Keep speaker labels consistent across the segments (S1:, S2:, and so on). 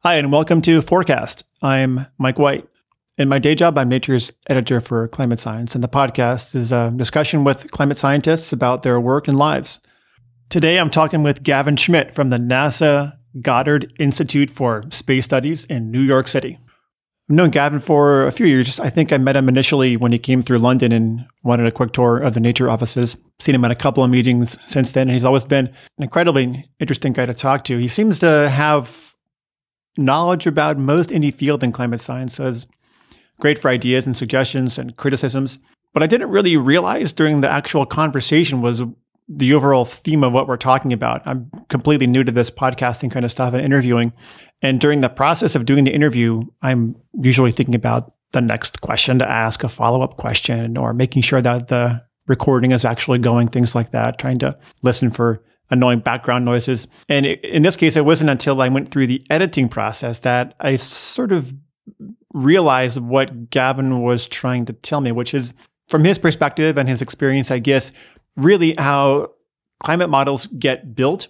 S1: Hi, and welcome to Forecast. I'm Mike White. In my day job, I'm Nature's editor for climate science, and the podcast is a discussion with climate scientists about their work and lives. Today, I'm talking with Gavin Schmidt from the NASA Goddard Institute for Space Studies in New York City. I've known Gavin for a few years. I think I met him initially when he came through London and wanted a quick tour of the Nature offices. Seen him at a couple of meetings since then, and he's always been an incredibly interesting guy to talk to. He seems to have knowledge about most any field in climate science, so it's great for ideas and suggestions and criticisms. But I didn't really realize during the actual conversation was the overall theme of what we're talking about. I'm completely new to this podcasting kind of stuff and interviewing. And during the process of doing the interview, I'm usually thinking about the next question to ask, a follow-up question, or making sure that the recording is actually going, things like that, trying to listen for annoying background noises. And in this case, it wasn't until I went through the editing process that I sort of realized what Gavin was trying to tell me, which is, from his perspective and his experience, I guess, really how climate models get built,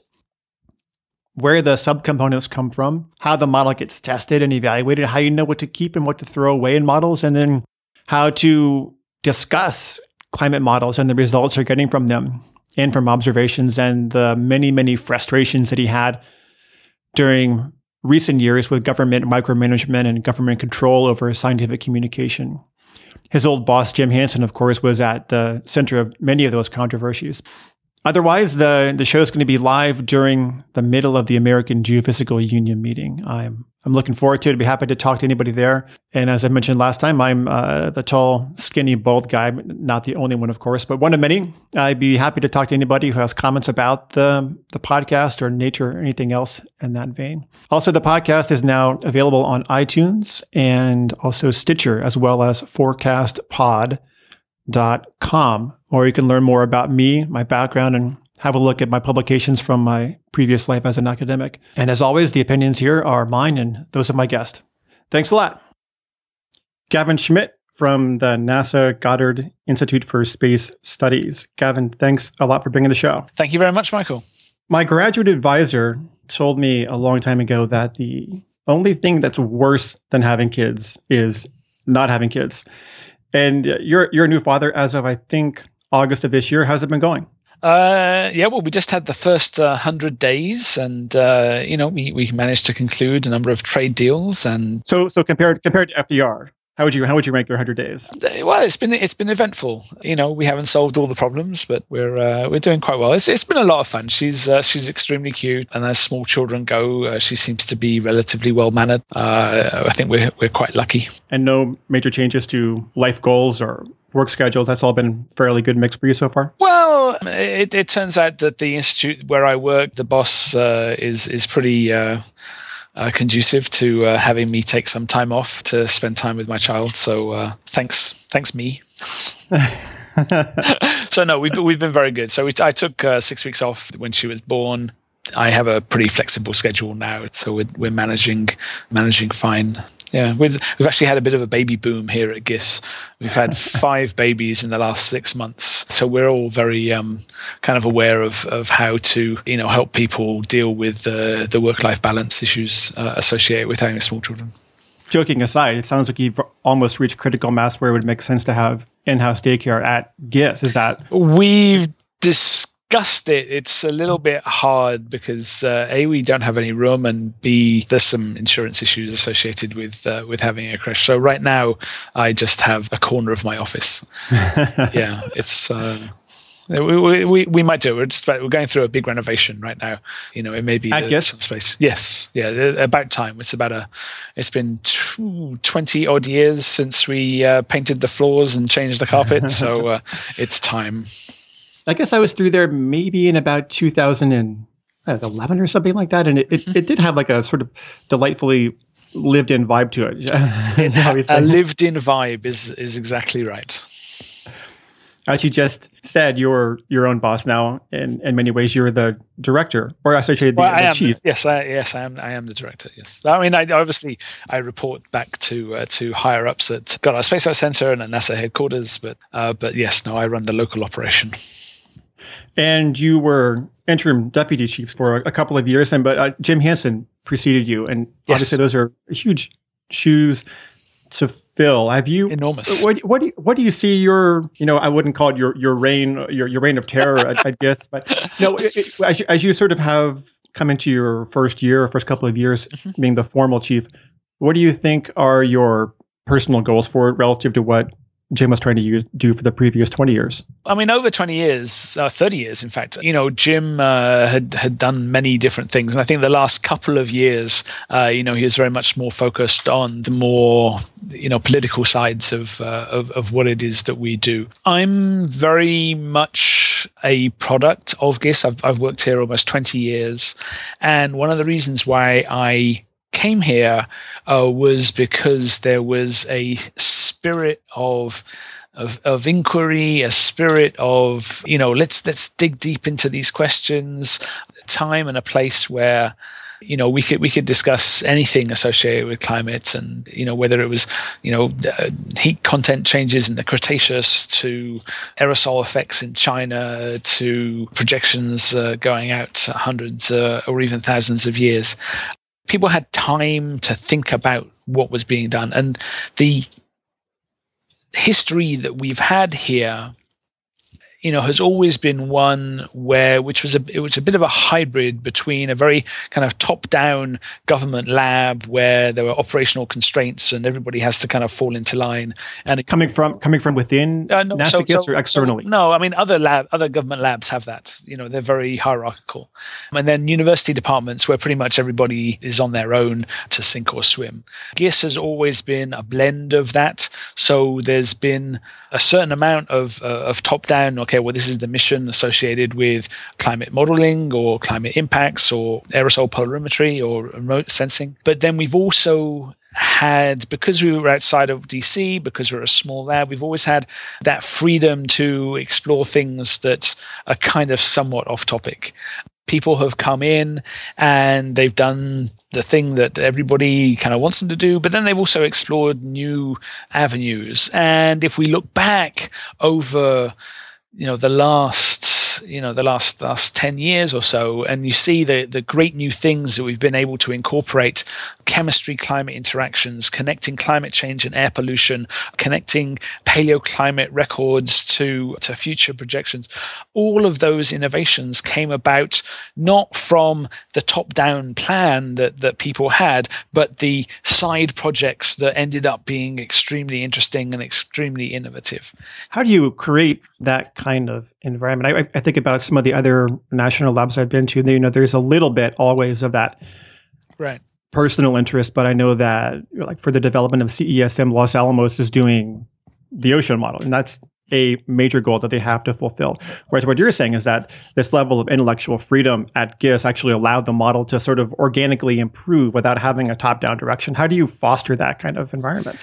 S1: where the subcomponents come from, how the model gets tested and evaluated, how you know what to keep and what to throw away in models, and then how to discuss climate models and the results you're getting from them and from observations, and the many, many frustrations that he had during recent years with government micromanagement and government control over scientific communication. His old boss, Jim Hansen, of course, was at the center of many of those controversies. Otherwise, the show is going to be live during the middle of the American Geophysical Union meeting. I'm looking forward to it. I'd be happy to talk to anybody there. And as I mentioned last time, I'm the tall, skinny, bald guy, not the only one, of course, but one of many. I'd be happy to talk to anybody who has comments about the podcast or nature or anything else in that vein. Also, the podcast is now available on iTunes and also Stitcher, as well as forecastpod.com, or you can learn more about me, my background, and have a look at my publications from my previous life as an academic. And as always, the opinions here are mine and those of my guest. Thanks a lot. Gavin Schmidt from the NASA Goddard Institute for Space Studies. Gavin, thanks a lot for being on the show.
S2: Thank you very much, Michael.
S1: My graduate advisor told me a long time ago that the only thing that's worse than having kids is not having kids. And you're a new father as of, I think, August of this year. How's it been going?
S2: Well, we just had the first 100 days, and we managed to conclude a number of trade deals. And
S1: so compared to FDR, how would you rank your 100 days?
S2: Well, it's been eventful. We haven't solved all the problems, but we're doing quite well. It's been a lot of fun. She's extremely cute, and as small children go, she seems to be relatively well mannered. I think we're quite lucky.
S1: And no major changes to life goals or work schedule. That's all been fairly good mix for you so far?
S2: Well, it turns out that the institute where I work, the boss is pretty conducive to having me take some time off to spend time with my child. So thanks me. So no, we've been very good. So I took 6 weeks off when she was born. I have a pretty flexible schedule now, so we're managing fine. Yeah, we've actually had a bit of a baby boom here at GIS. We've had 5 babies in the last 6 months, so we're all very kind of aware of how to help people deal with the work-life balance issues associated with having small children. Joking aside, it sounds like you've almost reached critical mass where it would make sense to have in-house daycare at GIS. Is that we've discussed it? It's a little bit hard because A, we don't have any room, and B, there's some insurance issues associated with having a creche. So right now, I just have a corner of my office. Yeah, it's we might do it. We're going through a big renovation right now. It may be some space. Yes, yeah, about time. It's been 20 odd years since we painted the floors and changed the carpet, so it's time. I guess I was through there maybe in about 2011 or something like that. And it did have like a sort of delightfully lived-in vibe to it. A lived-in vibe is exactly right. As you just said, you're your own boss now. In many ways, you're the director, or associated the chief. Yes, I am the director. Yes, I mean, I report back to higher ups at Goddard Space Flight Center and at NASA headquarters. But yes, no, I run the local operation.
S1: And you were interim deputy chief for a couple of years, but Jim Hansen preceded you, and obviously those are huge shoes to fill. Have you
S2: enormous?
S1: What do you see your, I wouldn't call it your reign of terror, I guess, but as you sort of have come into your first couple of years being the formal chief, what do you think are your personal goals for it relative to what Jim was trying to do for the previous 20 years?
S2: I mean, over 20 years, 30 years, in fact, Jim had done many different things. And I think the last couple of years, he was very much more focused on the more, political sides of what it is that we do. I'm very much a product of GIS. I've worked here almost 20 years. And one of the reasons why I came here was because there was a spirit of inquiry, a spirit of, let's dig deep into these questions, a time and a place where, we could discuss anything associated with climate, and, whether it was, heat content changes in the Cretaceous to aerosol effects in China to projections going out hundreds or even thousands of years. People had time to think about what was being done. And the history that we've had here, has always been one which was a bit of a hybrid between a very kind of top-down government lab where there were operational constraints and everybody has to kind of fall into line. And
S1: coming from within NASA GIS or externally?
S2: No, I mean other government labs have that. They're very hierarchical, and then university departments where pretty much everybody is on their own to sink or swim. GIS has always been a blend of that. So there's been a certain amount of top-down. Okay, well, this is the mission associated with climate modeling or climate impacts or aerosol polarimetry or remote sensing. But then we've also had, because we were outside of DC, because we're a small lab, we've always had that freedom to explore things that are kind of somewhat off topic. People have come in and they've done the thing that everybody kind of wants them to do, but then they've also explored new avenues. And if we look back over, the last 10 years or so, and you see the great new things that we've been able to incorporate: chemistry, climate interactions, connecting climate change and air pollution, connecting paleoclimate records to future projections. All of those innovations came about not from the top-down plan that people had, but the side projects that ended up being extremely interesting and extremely innovative.
S1: How do you create that kind of environment? I think about some of the other national labs I've been to. There's a little bit always of that personal interest, but I know that like for the development of CESM, Los Alamos is doing the ocean model, and that's a major goal that they have to fulfill. Whereas what you're saying is that this level of intellectual freedom at GIS actually allowed the model to sort of organically improve without having a top-down direction. How do you foster that kind of environment?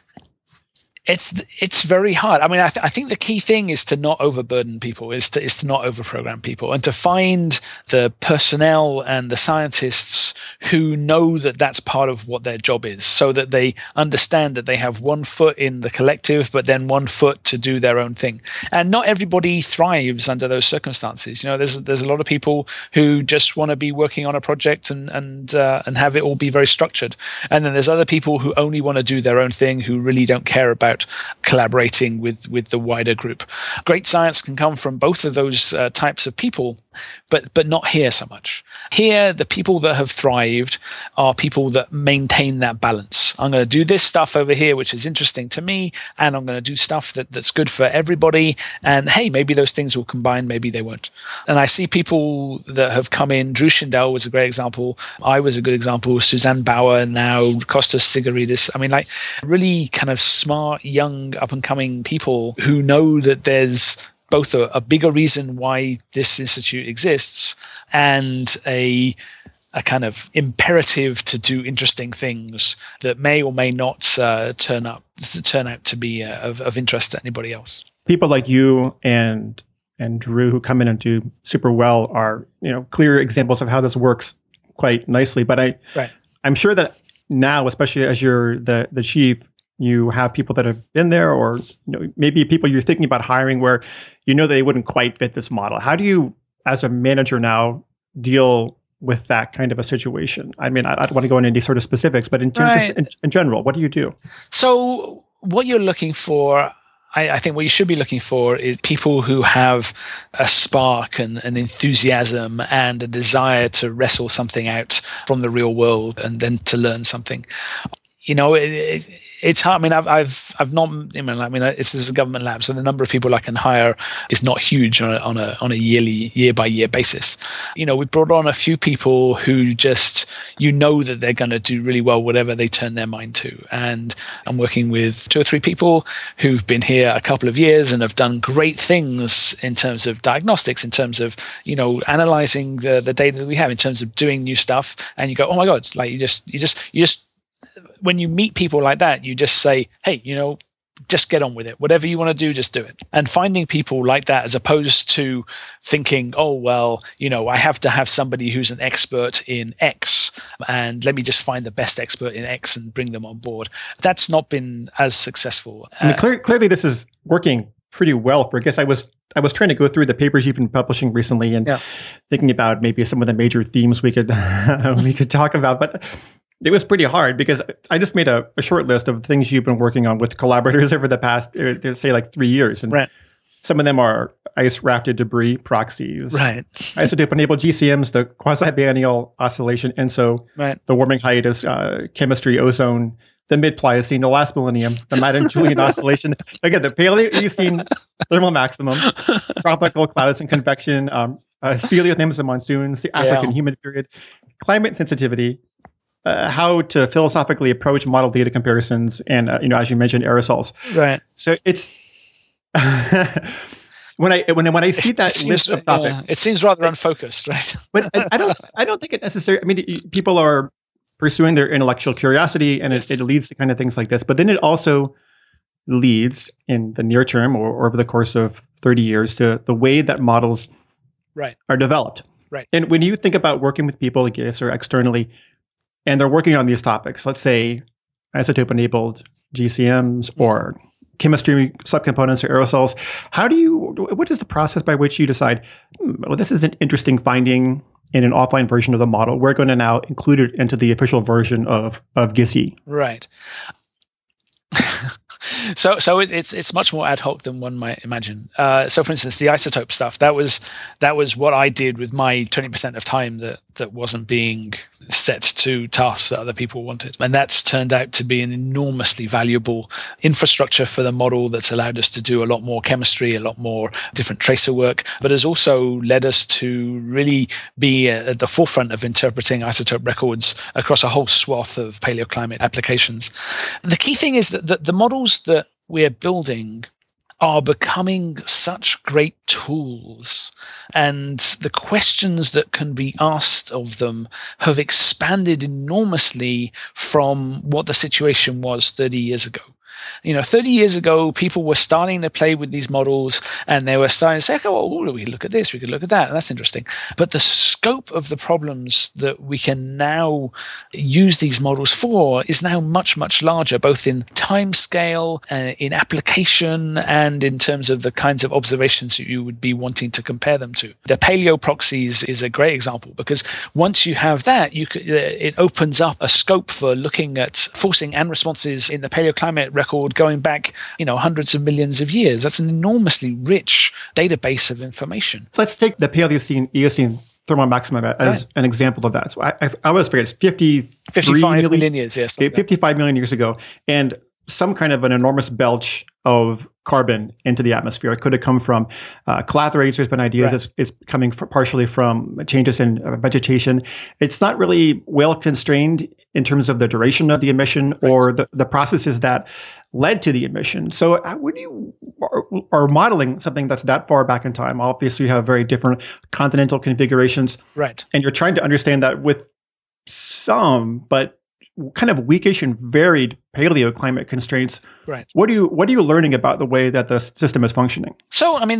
S2: It's very hard. I mean, I think the key thing is to not overburden people, is to not overprogram people, and to find the personnel and the scientists who know that that's part of what their job is, so that they understand that they have one foot in the collective, but then one foot to do their own thing. And not everybody thrives under those circumstances. There's a lot of people who just want to be working on a project and have it all be very structured, and then there's other people who only want to do their own thing, who really don't care about collaborating with the wider group. Great science can come from both of those types of people, but not here so much. Here, the people that have thrived are people that maintain that balance. I'm going to do this stuff over here, which is interesting to me, and I'm going to do stuff that's good for everybody. And hey, maybe those things will combine, maybe they won't. And I see people that have come in. Drew Shindell was a great example. I was a good example. Suzanne Bauer, now Kostas Sigaridis. I mean, like really kind of smart, young, up-and-coming people who know that there's both a bigger reason why this institute exists and a kind of imperative to do interesting things that may or may not turn out to be of interest to anybody else. People
S1: like you and Drew who come in and do super well are clear examples of how this works quite nicely. But I'm sure that now, especially as you're the chief, you have people that have been there, or maybe people you're thinking about hiring where they wouldn't quite fit this model. How do you, as a manager now, deal with that kind of a situation? I mean, I don't want to go into any sort of specifics, but in general, what do you do?
S2: So what you're looking for, I think what you should be looking for is people who have a spark and an enthusiasm and a desire to wrestle something out from the real world and then to learn something. It's hard. I mean, I've not. This is a government lab, so the number of people I can hire is not huge on a year by year basis. We brought on a few people who just that they're going to do really well whatever they turn their mind to. And I'm working with 2 or 3 people who've been here a couple of years and have done great things in terms of diagnostics, in terms of analyzing the data that we have, in terms of doing new stuff. And you go, oh my God! Like you just. When you meet people like that, you just say, hey, just get on with it. Whatever you want to do, just do it. And finding people like that, as opposed to thinking, oh, well, I have to have somebody who's an expert in X, and let me just find the best expert in X and bring them on board. That's not been as successful.
S1: I mean, clearly this is working pretty well for, I guess I was trying to go through the papers you've been publishing recently and thinking about maybe some of the major themes we could talk about, but it was pretty hard because I just made a short list of things you've been working on with collaborators over the past, say, like 3 years. And some of them are ice-rafted debris proxies, isotope-enabled GCMs, the quasi-biennial oscillation, ENSO, the warming hiatus, chemistry, ozone, the mid-Pliocene, the last millennium, the Madden-Julian oscillation, again, the Paleocene thermal maximum, tropical clouds and convection, speleothems and monsoons, the African humid period, climate sensitivity, how to philosophically approach model data comparisons, and as you mentioned, aerosols.
S2: Right.
S1: So it's when I see that list of topics,
S2: it seems rather unfocused, right?
S1: But I don't think it necessarily. I mean, people are pursuing their intellectual curiosity, and it leads to kind of things like this. But then it also leads, in the near term or over the course of 30 years, to the way that models are developed.
S2: Right.
S1: And when you think about working with people, I guess, or externally, and they're working on these topics, let's say isotope-enabled GCMs or chemistry subcomponents or aerosols, what is the process by which you decide, well, this is an interesting finding in an offline version of the model. We're going to now include it into the official version of GISI.
S2: Right. So it's much more ad hoc than one might imagine. So, for instance, the isotope stuff, that was what I did with my 20% of time that wasn't being set to tasks that other people wanted, and that's turned out to be an enormously valuable infrastructure for the model that's allowed us to do a lot more chemistry, a lot more different tracer work, but has also led us to really be at the forefront of interpreting isotope records across a whole swath of paleoclimate applications. The key thing is that the models that we're building are becoming such great tools, and the questions that can be asked of them have expanded enormously from what the situation was 30 years ago. 30 years ago, people were starting to play with these models, and they were starting to say, okay, well, we look at this, we could look at that, and that's interesting. But the scope of the problems that we can now use these models for is now much, much larger, both in time scale, in application, and in terms of the kinds of observations that you would be wanting to compare them to. The paleo proxies is a great example, because once you have that, it opens up a scope for looking at forcing and responses in the paleoclimate record going back, hundreds of millions of years. That's an enormously rich database of information.
S1: So let's take the Paleocene-Eocene thermal maximum as an example of that. So I always forget, it's
S2: 55 million years, yes.
S1: 55 million years ago. And some kind of an enormous belch of carbon into the atmosphere. It could have come from clathrates. There's been ideas it's coming partially from changes in vegetation. It's not really well constrained in terms of the duration of the emission or the processes that led to the emission. So when you are modeling something that's that far back in time, obviously you have very different continental configurations.
S2: Right.
S1: And you're trying to understand that with some, but kind of weakish and varied paleoclimate constraints.
S2: Right.
S1: What are you learning about the way that the system is functioning?
S2: So, I mean,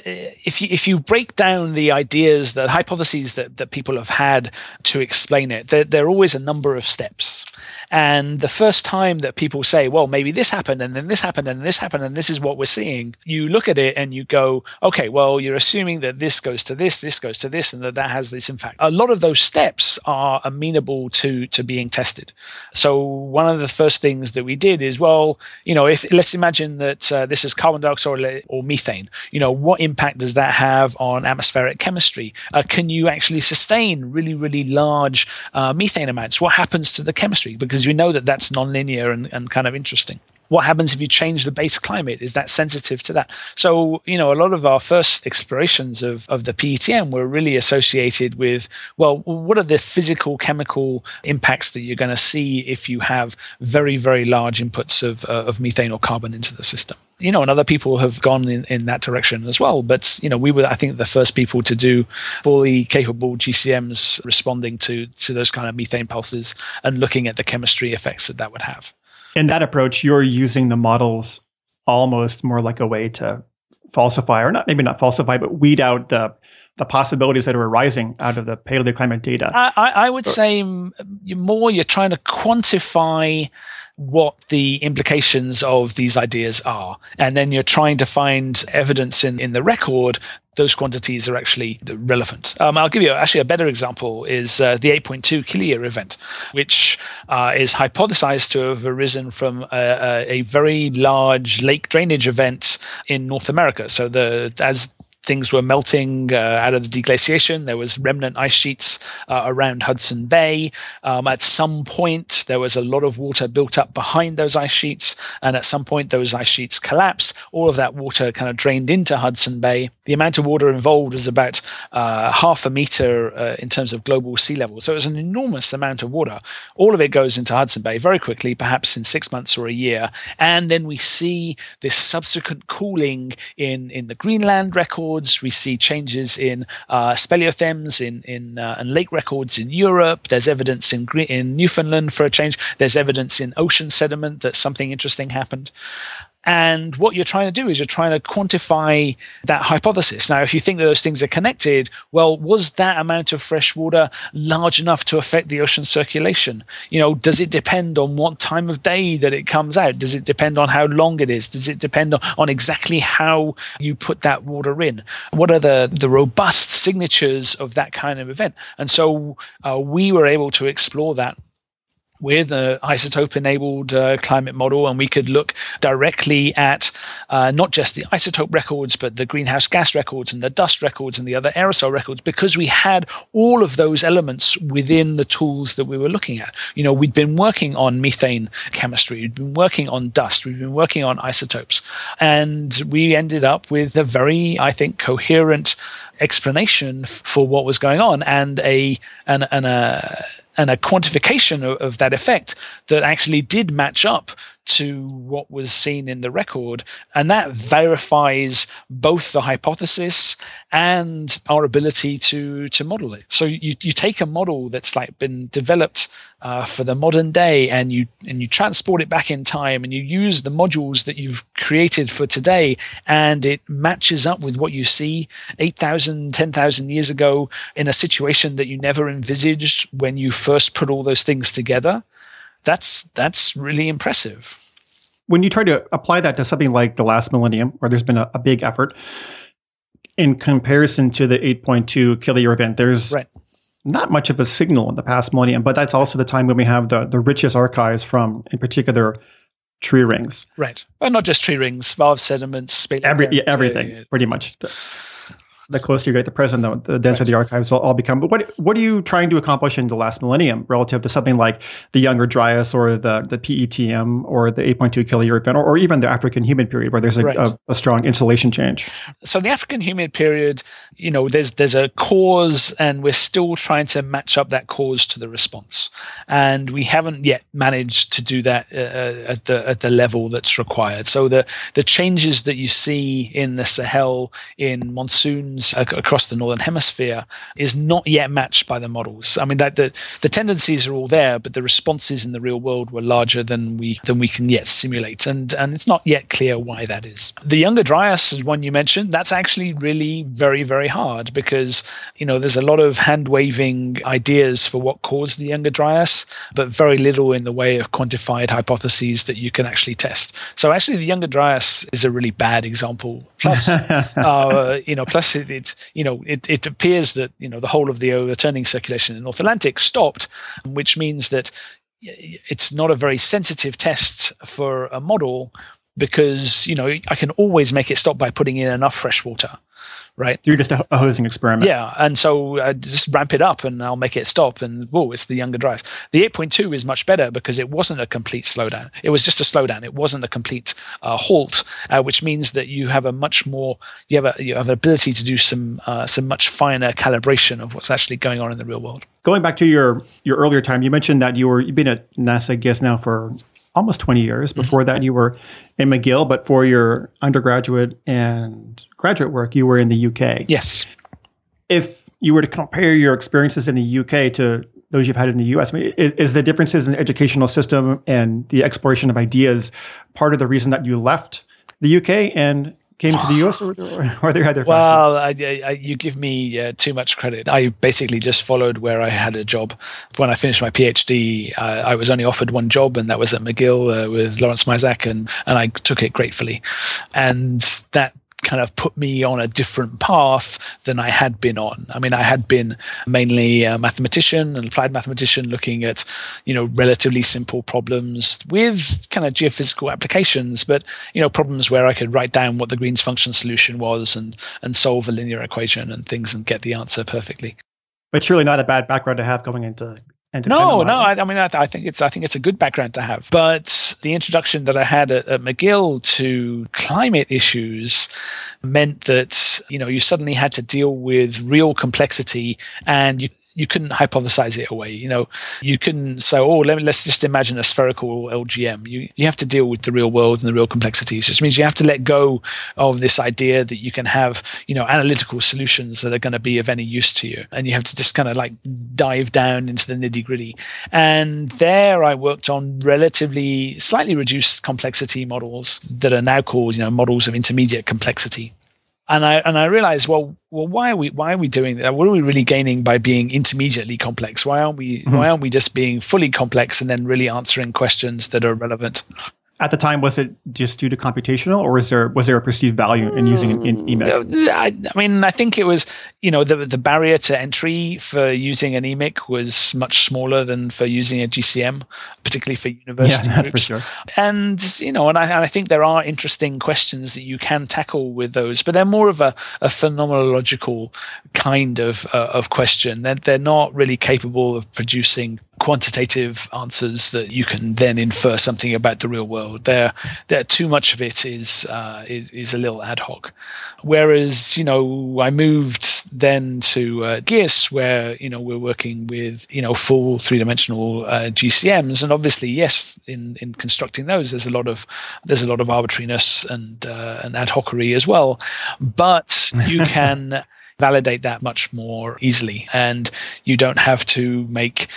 S2: if you break down the ideas, the hypotheses that people have had to explain it, there are always a number of steps. And the first time that people say, well, maybe this happened, and then this happened, and this happened, and this is what we're seeing, you look at it and you go, okay, well, you're assuming that this goes to this goes to this, and that has this impact. A lot of those steps are amenable to being tested. So one of the first things that we did is, well, if let's imagine that this is carbon dioxide or methane, what impact does that have on atmospheric chemistry? Can you actually sustain really, really large methane amounts? What happens to the chemistry? Because we know that that's nonlinear and kind of interesting. What happens if you change the base climate? Is that sensitive to that? So, a lot of our first explorations of the PETM were really associated with, well, what are the physical, chemical impacts that you're going to see if you have very, very large inputs of methane or carbon into the system? And other people have gone in that direction as well. But, we were, I think, the first people to do fully capable GCMs responding to those kind of methane pulses and looking at the chemistry effects that would have.
S1: In that approach, you're using the models almost more like a way to falsify, or maybe not falsify, but weed out the possibilities that are arising out of the paleoclimate data.
S2: I would say you're trying to quantify what the implications of these ideas are. And then you're trying to find evidence in the record those quantities are actually relevant. I'll give you actually a better example is the 8.2 kiloyear event, which is hypothesized to have arisen from a very large lake drainage event in North America. So as things were melting out of the deglaciation, there was remnant ice sheets around Hudson Bay. At some point, there was a lot of water built up behind those ice sheets, and at some point, those ice sheets collapsed. All of that water kind of drained into Hudson Bay. The amount of water involved was about half a meter in terms of global sea level. So it was an enormous amount of water. All of it goes into Hudson Bay very quickly, perhaps in 6 months or a year. And then we see this subsequent cooling in the Greenland record. We see changes in speleothems in lake records in Europe. There's evidence in Newfoundland for a change. There's evidence in ocean sediment that something interesting happened. And what you're trying to do is you're trying to quantify that hypothesis. Now, if you think that those things are connected, well, was that amount of fresh water large enough to affect the ocean circulation? Does it depend on what time of day that it comes out? Does it depend on how long it is? Does it depend on exactly how you put that water in? What are the robust signatures of that kind of event? And so we were able to explore that with an isotope-enabled climate model, and we could look directly at not just the isotope records, but the greenhouse gas records and the dust records and the other aerosol records, because we had all of those elements within the tools that we were looking at. We'd been working on methane chemistry, we'd been working on dust, we've been working on isotopes, and we ended up with a very, I think, coherent explanation for what was going on and a quantification of that effect that actually did match up to what was seen in the record. And that verifies both the hypothesis and our ability to model it. So you take a model that's been developed for the modern day, and you transport it back in time, and you use the modules that you've created for today, and it matches up with what you see 8,000, 10,000 years ago in a situation that you never envisaged when you first put all those things together. That's really impressive.
S1: When you try to apply that to something like the last millennium, where there's been a big effort, in comparison to the 8.2 kiloyear event, there's not much of a signal in the past millennium, but that's also the time when we have the richest archives from, in particular, tree rings.
S2: Right. Well, not just tree rings, valve sediments,
S1: everything, pretty much. The closer you get to the present, the denser the archives will all become. But what are you trying to accomplish in the last millennium relative to something like the Younger Dryas or the PETM or the 8.2 kiloyear event, or even the African humid period, where there's a strong insulation change?
S2: So the African humid period, there's a cause, and we're still trying to match up that cause to the response, and we haven't yet managed to do that at the level that's required. So the changes that you see in the Sahel in monsoon zones across the Northern Hemisphere is not yet matched by the models. I mean, that the tendencies are all there, but the responses in the real world were larger than we can yet simulate. And it's not yet clear why that is. The Younger Dryas is one you mentioned. That's actually really very, very hard because, there's a lot of hand-waving ideas for what caused the Younger Dryas, but very little in the way of quantified hypotheses that you can actually test. So actually, the Younger Dryas is a really bad example. Plus, plus it appears that the whole of the overturning circulation in the North Atlantic stopped, which means that it's not a very sensitive test for a model because I can always make it stop by putting in enough fresh water. Right.
S1: You're just a hosing experiment.
S2: Yeah. And so just ramp it up and I'll make it stop. And it's the Younger Dryas. The 8.2 is much better because it wasn't a complete slowdown. It was just a slowdown. It wasn't a complete halt, which means that you have you have an ability to do some much finer calibration of what's actually going on in the real world.
S1: Going back to your earlier time, you mentioned that you've been at NASA GISS now for almost 20 years. Before that, you were in McGill, but for your undergraduate and graduate work, you were in the UK.
S2: Yes.
S1: If you were to compare your experiences in the UK to those you've had in the US, I mean, is the differences in the educational system and the exploration of ideas part of the reason that you left the UK and came to the US, or are there other factors?
S2: Well, you give me too much credit. I basically just followed where I had a job. When I finished my PhD, I was only offered one job, and that was at McGill with Lawrence Mizak, and I took it gratefully. And that kind of put me on a different path than I had been on. I mean, I had been mainly a mathematician, an applied mathematician, looking at, relatively simple problems with kind of geophysical applications, but, problems where I could write down what the Green's function solution was and solve a linear equation and things and get the answer perfectly.
S1: But surely not a bad background to have going into
S2: No. I think it's a good background to have. But the introduction that I had at McGill to climate issues meant that you suddenly had to deal with real complexity, and you couldn't hypothesize it away. You couldn't say, let's just imagine a spherical LGM. You have to deal with the real world and the real complexities. Which means you have to let go of this idea that you can have, analytical solutions that are going to be of any use to you. And you have to just kind of like dive down into the nitty gritty. And there I worked on relatively slightly reduced complexity models that are now called, models of intermediate complexity. And I realized, well, why are we doing that? What are we really gaining by being intermediately complex? Why aren't we just being fully complex and then really answering questions that are relevant?
S1: At the time, was it just due to computational, or was there a perceived value in using an EMIC?
S2: I think it was, the barrier to entry for using an EMIC was much smaller than for using a GCM, particularly for university groups.
S1: For sure.
S2: And I think there are interesting questions that you can tackle with those, but they're more of a phenomenological kind of question. They're not really capable of producing quantitative answers that you can then infer something about the real world. There too much of it is a little ad hoc. Whereas, I moved then to GISS, where we're working with full three-dimensional GCMs, and obviously, yes, in constructing those, there's a lot of arbitrariness and ad hocery as well, but you can validate that much more easily, and you don't have to make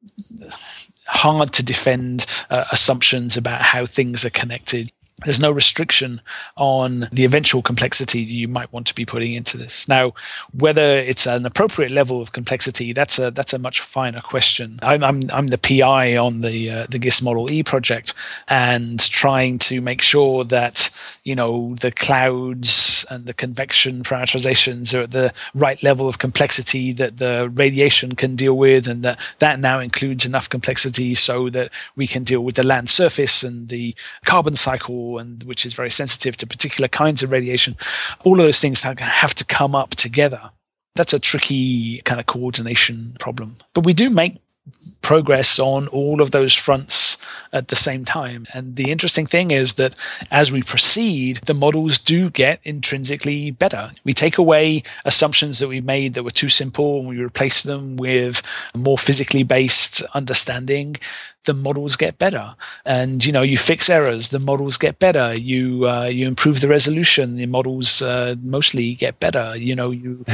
S2: hard to defend assumptions about how things are connected. There's no restriction on the eventual complexity you might want to be putting into this. Now, whether it's an appropriate level of complexity, that's a much finer question. I'm the PI on the GISS Model E project, and trying to make sure that the clouds and the convection parameterizations are at the right level of complexity that the radiation can deal with, and that now includes enough complexity so that we can deal with the land surface and the carbon cycle, and which is very sensitive to particular kinds of radiation. All of those things have to come up together. That's a tricky kind of coordination problem. But we do make progress on all of those fronts at the same time. And the interesting thing is that as we proceed, the models do get intrinsically better. We take away assumptions that we made that were too simple, and we replace them with a more physically based understanding. the models get better. And you fix errors, the models get better. You improve the resolution, the models mostly get better. You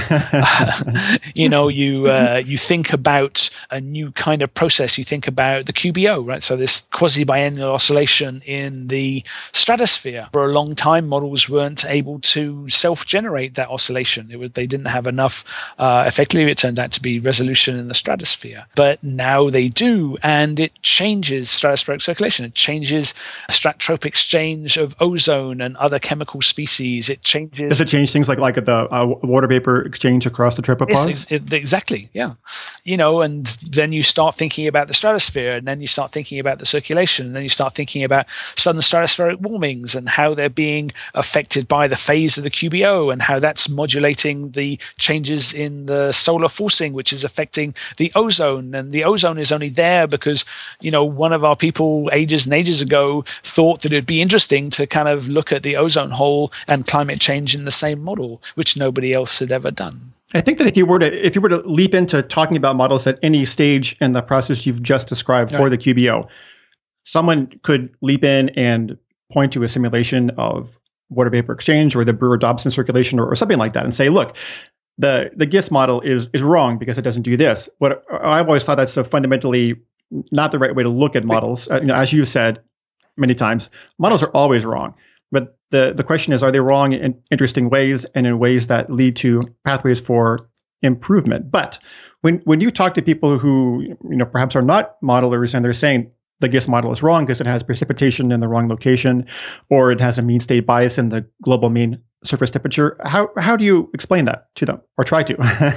S2: think about a new kind of process. You think about the QBO, right? So this quasi-biennial oscillation in the stratosphere. For a long time, models weren't able to self-generate that oscillation. They didn't have enough. Effectively, it turned out to be resolution in the stratosphere, but now they do, and it changes stratospheric circulation. It changes stratotropic exchange of ozone and other chemical species. It changes.
S1: Does it change things like the water vapor exchange across the tropopause?
S2: Yes, exactly. Yeah, and then you start thinking about the stratosphere, and then you start thinking about the circulation, and then you start thinking about sudden stratospheric warmings and how they're being affected by the phase of the QBO and how that's modulating the changes in the solar forcing, which is affecting the ozone. And the ozone is only there because one of our people ages and ages ago thought that it'd be interesting to kind of look at the ozone hole and climate change in the same model, which nobody else had ever done.
S1: I think that if you were to leap into talking about models at any stage in the process you've just described for the QBO, someone could leap in and point to a simulation of water vapor exchange or the Brewer-Dobson circulation or something like that and say, look, the GISS model is wrong because it doesn't do this. What I've always thought that's a fundamentally not the right way to look at models. As you said many times, models are always wrong. But the question is, are they wrong in interesting ways and in ways that lead to pathways for improvement? But when you talk to people who perhaps are not modelers and they're saying the GISS model is wrong because it has precipitation in the wrong location, or it has a mean state bias in the global mean surface temperature, how do you explain that to them or try to?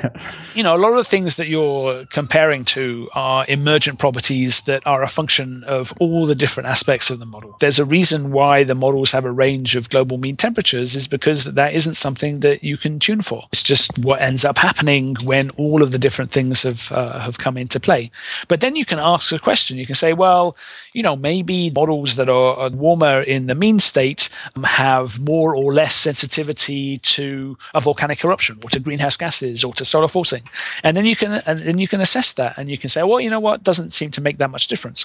S2: A lot of the things that you're comparing to are emergent properties that are a function of all the different aspects of the model. There's a reason why the models have a range of global mean temperatures is because that isn't something that you can tune for. It's just what ends up happening when all of the different things have come into play. But then you can ask a question. You can say, well, maybe models that are warmer in the mean state have more or less sensitivity to a volcanic eruption or to greenhouse gases or to solar forcing. And then you can assess that and you can say, well, you know what, doesn't seem to make that much difference.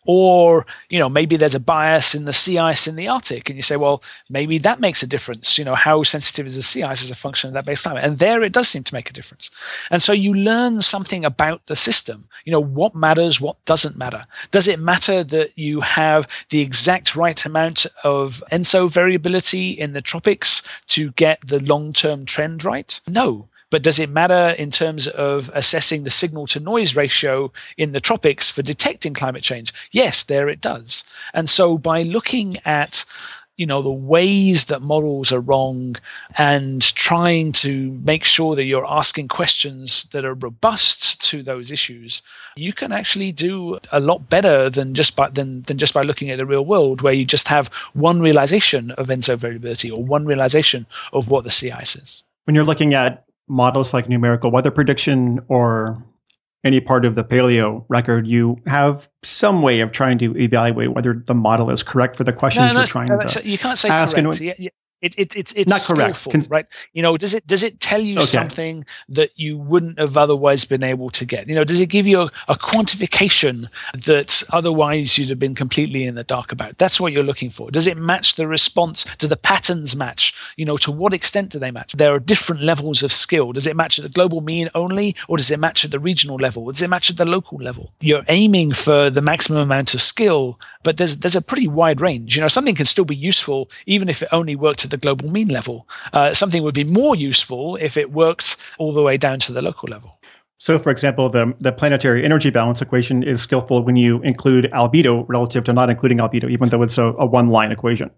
S2: Or, maybe there's a bias in the sea ice in the Arctic, and you say, well, maybe that makes a difference. How sensitive is the sea ice as a function of that base climate? And there it does seem to make a difference. And so you learn something about the system. What matters, what doesn't matter. Does it matter that you have the exact right amount of ENSO variability in the tropics to get the long-term trend right? No. But does it matter in terms of assessing the signal to noise ratio in the tropics for detecting climate change? Yes, there it does. And so by looking at the ways that models are wrong and trying to make sure that you're asking questions that are robust to those issues, you can actually do a lot better than just by looking at the real world, where you just have one realization of ENSO variability or one realization of what the sea ice is.
S1: When you're looking at models like numerical weather prediction or any part of the paleo record, you have some way of trying to evaluate whether the model is correct for the questions you're trying to
S2: you can't say
S1: ask.
S2: Correct. It's
S1: not
S2: skillful,
S1: correct,
S2: right? Does it tell you something that you wouldn't have otherwise been able to get? Does it give you a quantification that otherwise you'd have been completely in the dark about? That's what you're looking for. Does it match the response? Do the patterns match? To what extent do they match? There are different levels of skill. Does it match at the global mean only, or does it match at the regional level? Does it match at the local level? You're aiming for the maximum amount of skill, but there's a pretty wide range. Something can still be useful even if it only worked at the global mean level. Something would be more useful if it works all the way down to the local level.
S1: So, for example, the planetary energy balance equation is skillful when you include albedo relative to not including albedo, even though it's a one-line equation.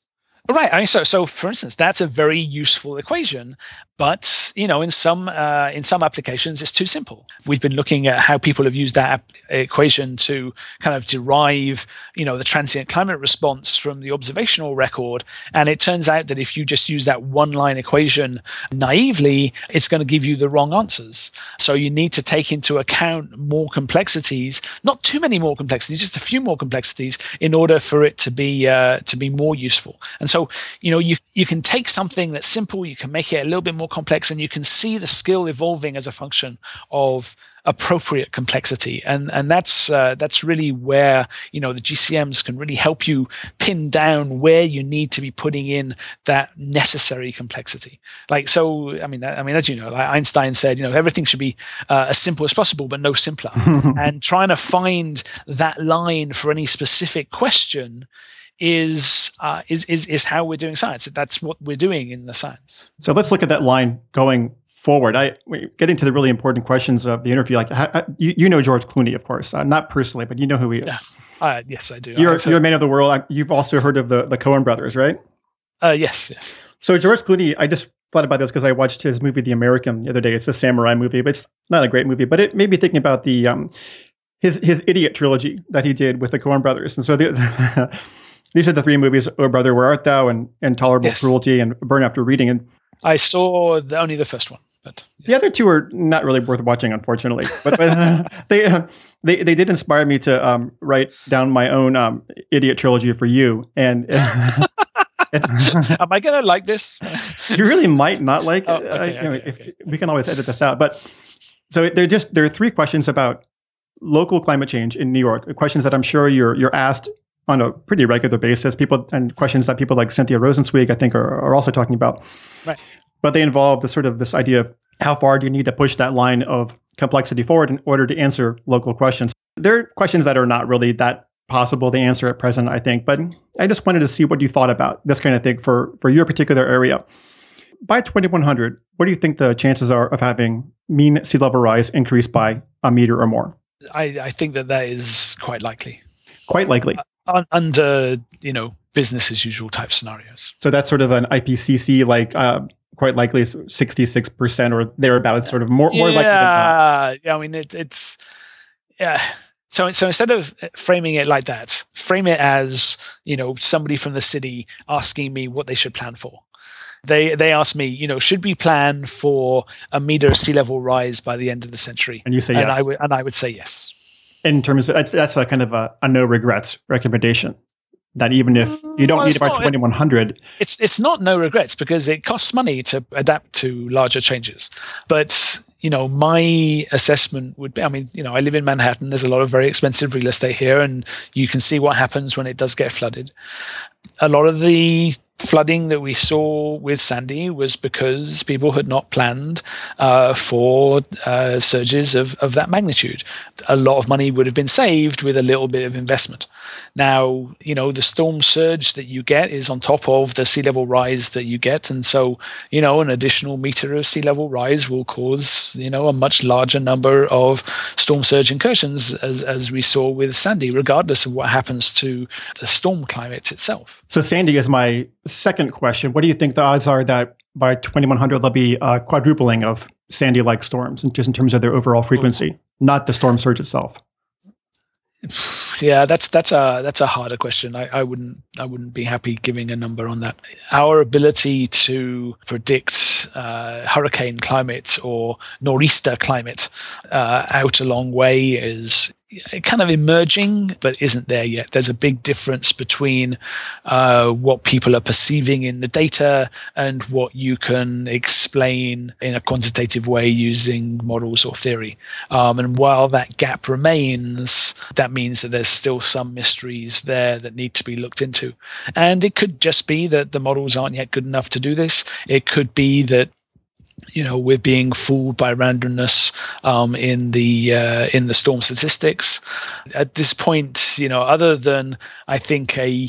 S2: Right. So for instance, that's a very useful equation, but in some applications it's too simple. We've been looking at how people have used that equation to kind of derive the transient climate response from the observational record, and it turns out that if you just use that one-line equation naively, it's going to give you the wrong answers. So you need to take into account more complexities, not too many more complexities, just a few more complexities, in order for it to be more useful. And so you can take something that's simple, you can make it a little bit more complex, and you can see the skill evolving as a function of appropriate complexity, and that's really where the GCMs can really help you pin down where you need to be putting in that necessary complexity. Like, so I mean, as you know, like Einstein said, everything should be as simple as possible, but no simpler. And trying to find that line for any specific question is how we're doing science. That's what we're doing in the science.
S1: So let's look at that line going forward. Getting to the really important questions of the interview. Like, you know George Clooney, of course, not personally, but you know who he is.
S2: Yes, I do.
S1: You're a man of the world. You've also heard of the Coen brothers, right?
S2: Yes.
S1: So George Clooney, I just thought about this because I watched his movie The American the other day. It's a samurai movie, but it's not a great movie. But it made me thinking about the his Idiot trilogy that he did with the Coen brothers. And so these are the three movies: Oh Brother, Where Art Thou, and Intolerable Cruelty, and Burn After Reading. And
S2: I saw only the first one, but
S1: the other two are not really worth watching, unfortunately. But they did inspire me to write down my own Idiot trilogy for you. And
S2: am I going to like this?
S1: You really might not like it.
S2: Okay.
S1: We can always edit this out. But so there are three questions about local climate change in New York. Questions that I'm sure you're asked on a pretty regular basis. Questions that people like Cynthia Rosenzweig, I think, are also talking about.
S2: Right.
S1: But they involve this idea of how far do you need to push that line of complexity forward in order to answer local questions. There are questions that are not really that possible to answer at present, I think. But I just wanted to see what you thought about this kind of thing for your particular area. By 2100, what do you think the chances are of having mean sea level rise increase by a meter or more?
S2: I think that is quite likely.
S1: Quite likely.
S2: Under business as usual type scenarios.
S1: So that's sort of an IPCC quite likely 66% or thereabouts, sort of more likely than not.
S2: Yeah, I mean it's So instead of framing it like that, frame it as somebody from the city asking me what they should plan for. They asked me, should we plan for a meter sea level rise by the end of the century?
S1: And you say yes.
S2: And I would say yes.
S1: In terms of that's a kind of a no regrets recommendation. That even if you don't need it by 2100,
S2: it's not no regrets because it costs money to adapt to larger changes. But my assessment would be, I live in Manhattan. There's a lot of very expensive real estate here, and you can see what happens when it does get flooded. A lot of the flooding that we saw with Sandy was because people had not planned for surges of that magnitude. A lot of money would have been saved with a little bit of investment. Now, the storm surge that you get is on top of the sea level rise that you get. And so, an additional meter of sea level rise will cause, a much larger number of storm surge incursions as we saw with Sandy, regardless of what happens to the storm climate itself.
S1: So Sandy is my second question. What do you think the odds are that by 2100 there'll be a quadrupling of Sandy-like storms, just in terms of their overall frequency, not the storm surge itself?
S2: Yeah, that's a harder question. I wouldn't be happy giving a number on that. Our ability to predict hurricane climate or nor'easter climate out a long way is kind of emerging, but isn't there yet. There's a big difference between what people are perceiving in the data and what you can explain in a quantitative way using models or theory. And while that gap remains, that means that there's still some mysteries there that need to be looked into. And it could just be that the models aren't yet good enough to do this. It could be that we're being fooled by randomness in the storm statistics. At this point, other than I think a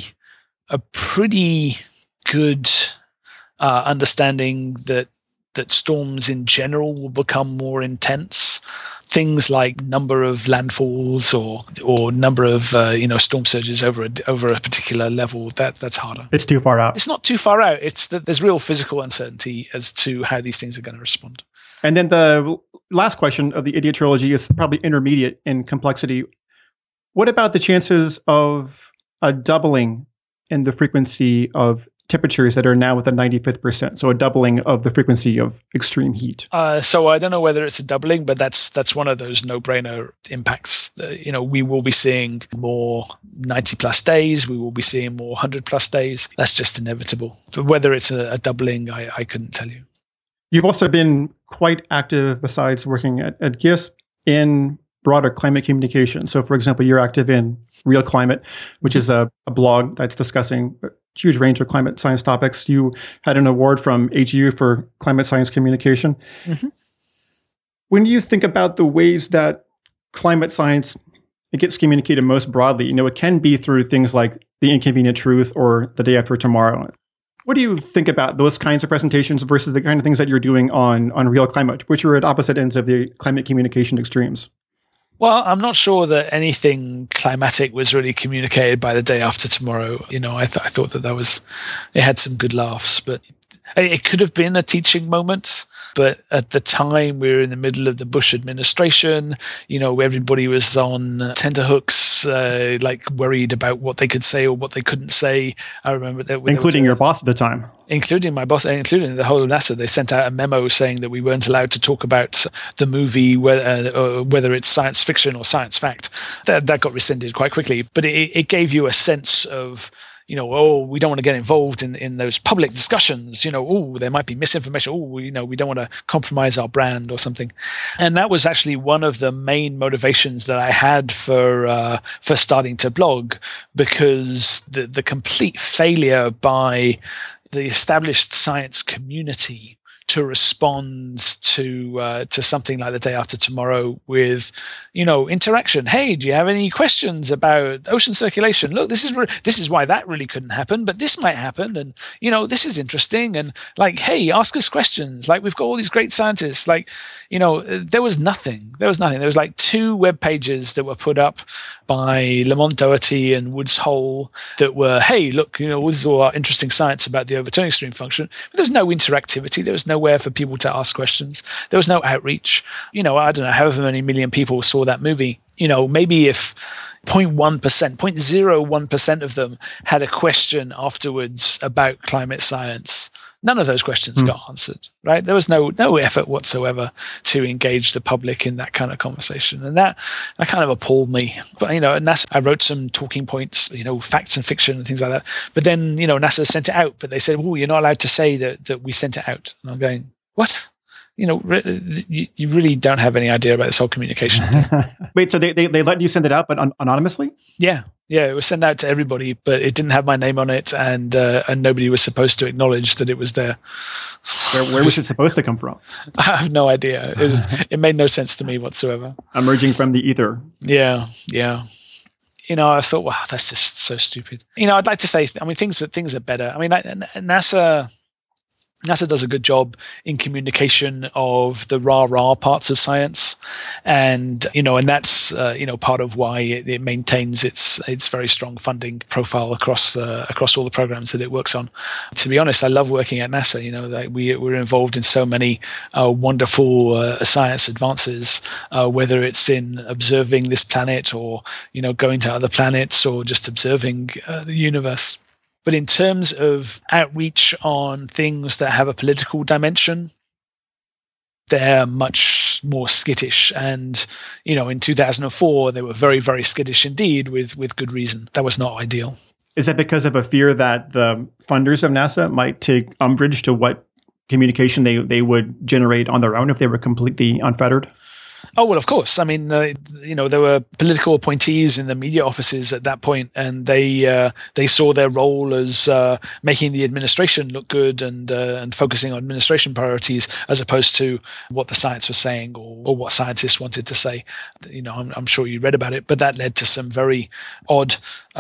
S2: pretty good understanding that storms in general will become more intense. Things like number of landfalls or number of storm surges over a particular level, that's harder.
S1: It's too far out.
S2: It's not too far out. It's that there's real physical uncertainty as to how these things are going to respond.
S1: And then the last question of the Idiot trilogy is probably intermediate in complexity. What about the chances of a doubling in the frequency of temperatures that are now with the 95th percent, so a doubling of the frequency of extreme heat?
S2: So I don't know whether it's a doubling, but that's one of those no-brainer impacts. We will be seeing more 90-plus days. We will be seeing more 100-plus days. That's just inevitable. But whether it's a doubling, I couldn't tell you.
S1: You've also been quite active besides working at GISP in broader climate communication? So, for example, you're active in Real Climate, which is a blog that's discussing a huge range of climate science topics. You had an award from AGU for climate science communication.
S2: Mm-hmm.
S1: When you think about the ways that climate science it gets communicated most broadly, it can be through things like The Inconvenient Truth or The Day After Tomorrow. What do you think about those kinds of presentations versus the kind of things that you're doing on Real Climate, which are at opposite ends of the climate communication extremes?
S2: Well, I'm not sure that anything climatic was really communicated by The Day After Tomorrow. I thought that it had some good laughs, but it could have been a teaching moment. But at the time, we were in the middle of the Bush administration. Everybody was on tenterhooks, worried about what they could say or what they couldn't say. I remember that,
S1: including your boss at the time,
S2: including my boss, including the whole of NASA. They sent out a memo saying that we weren't allowed to talk about the movie, whether it's science fiction or science fact. That got rescinded quite quickly. But it gave you a sense of, we don't want to get involved in those public discussions. There might be misinformation. We don't want to compromise our brand or something. And that was actually one of the main motivations that I had for starting to blog, because the complete failure by the established science community to respond to something like The Day After Tomorrow with, interaction. Hey, do you have any questions about ocean circulation? Look, this is why that really couldn't happen, but this might happen, and this is interesting. And hey, ask us questions. We've got all these great scientists. There was nothing. There was 2 web pages that were put up by Lamont Doherty and Woods Hole that were, hey, look, this is all our interesting science about the overturning stream function. But there was no interactivity. There was nowhere for people to ask questions. There was no outreach. I don't know, however many million people saw that movie. Maybe if 0.01% of them had a question afterwards about climate science, none of those questions got answered, right? There was no effort whatsoever to engage the public in that kind of conversation. And that kind of appalled me. But, at NASA, I wrote some talking points, facts and fiction and things like that. But then, NASA sent it out, but they said, you're not allowed to say that we sent it out. And I'm going, what? You really don't have any idea about this whole communication thing.
S1: Wait, so they let you send it out, but anonymously?
S2: Yeah, it was sent out to everybody, but it didn't have my name on it, and nobody was supposed to acknowledge that it was there.
S1: Where was it supposed to come from?
S2: I have no idea. It made no sense to me whatsoever.
S1: Emerging from the ether.
S2: Yeah. I thought, wow, that's just so stupid. I'd like to say, things are better. NASA does a good job in communication of the rah-rah parts of science, and that's part of why it maintains its very strong funding profile across all the programs that it works on. To be honest, I love working at NASA. We're involved in so many wonderful science advances, whether it's in observing this planet or going to other planets or just observing the universe. But in terms of outreach on things that have a political dimension, they're much more skittish. And, in 2004, they were very, very skittish indeed, with good reason. That was not ideal.
S1: Is that because of a fear that the funders of NASA might take umbrage to what communication they would generate on their own if they were completely unfettered?
S2: Oh, well, of course. There were political appointees in the media offices at that point, and they saw their role as making the administration look good and focusing on administration priorities as opposed to what the science was saying or what scientists wanted to say. I'm sure you read about it, but that led to some very odd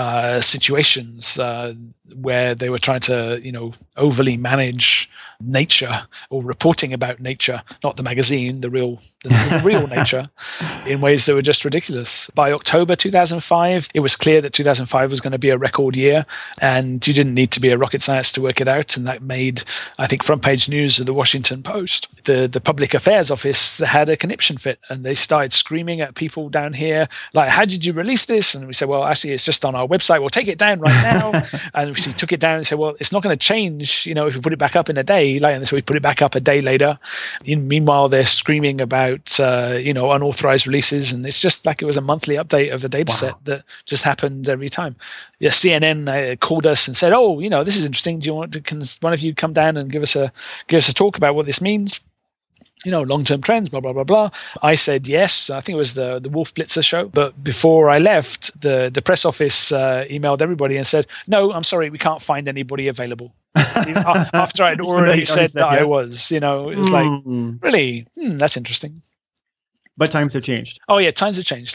S2: situations where they were trying to, overly manage nature or reporting about nature, not the magazine, the real nature, in ways that were just ridiculous. By October 2005, it was clear that 2005 was going to be a record year, and you didn't need to be a rocket scientist to work it out. And that made, I think, front page news of the Washington Post. The public affairs office had a conniption fit, and they started screaming at people down here, like, how did you release this? And we said, well, actually, it's just on our website. We'll take it down right now. And we took it down and said, well, it's not going to change, if we put it back up in a day. And so we put it back up a day later. Meanwhile, they're screaming about, unauthorized releases. And it's just like it was a monthly update of the data set that just happened every time. Yeah, CNN called us and said, oh, this is interesting. Do you can one of you come down and give us a talk about what this means? long-term trends, blah, blah, blah, blah. I said yes. I think it was the Wolf Blitzer show. But before I left, the press office emailed everybody and said, no, I'm sorry, we can't find anybody available. After I'd already said that yes. I was, it was like, really, that's interesting.
S1: But times have changed.
S2: Oh yeah, times have changed.